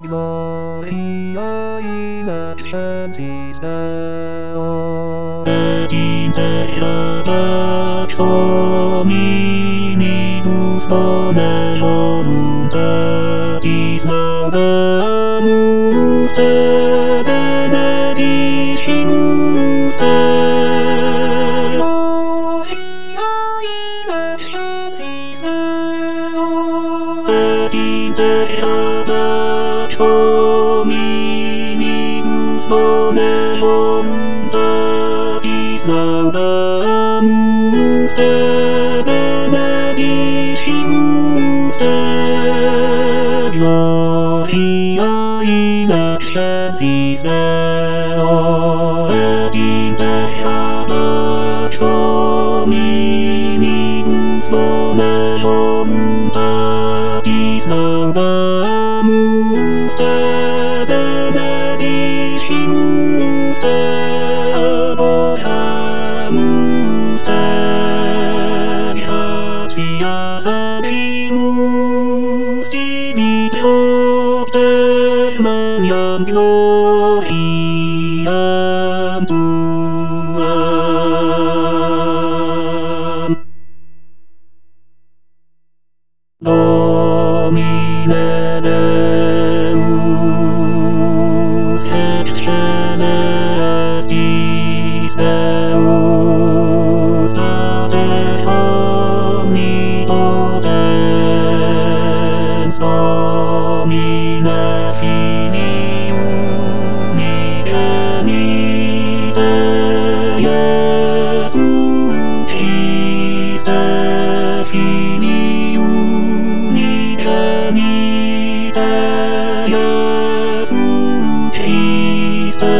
Gloria in excelsis Deo. Et in terra pax hominibus bone voluntatis laudamus te benedicimus te. Gloria in excelsis Deo. Et in terra pax hominibus bone voluntatis laudamus te benedicimus te. Gloria in excelsis Deo. Et in terra pax hominibus bone voluntatis laudamus te benedicimus te. Adoramus te. Gratias habemus Divite Propter Maniam gloriam Tuam. Domine Deus ex celestis Deus Pater omnipotens Domine Filium unigenitte Iesum Christe Filium unigenitte Iesum Christe.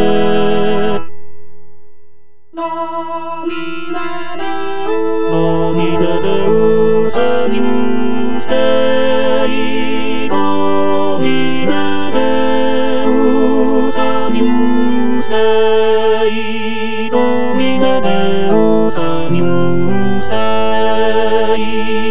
Domine Deus. Domine Deus agnus Dei. Domine Deus agnus Dei. Domine Deus agnus Dei.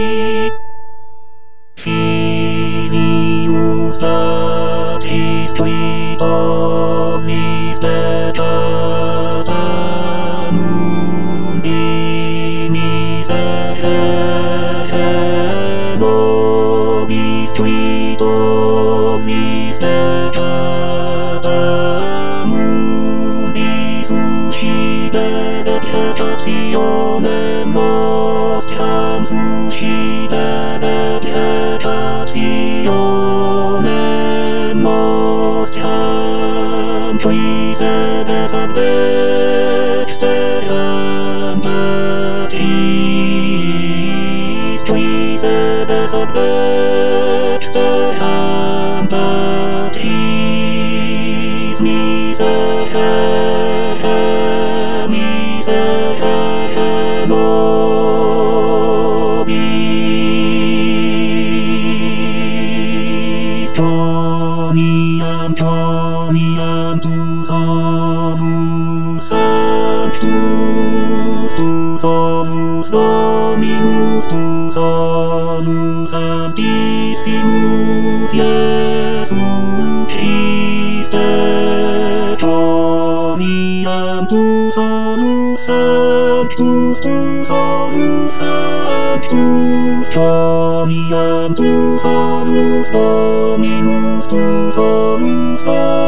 Filius Patris qui tollis debata mundi miserere nobis qui tollis debata mundi suscite decretationem nostram suscite decretationem nostram qui sedes ad dexteram Patris qui sedes ad dexteram Patris miserere miserere nobis. Toniam toniam tu solus sanctus tu solus Dominus tu solus sanctissimus Iesum Christe. Toniam tu solus sanctus tu solus sanctus. Toniam tu solus Dominus tu solus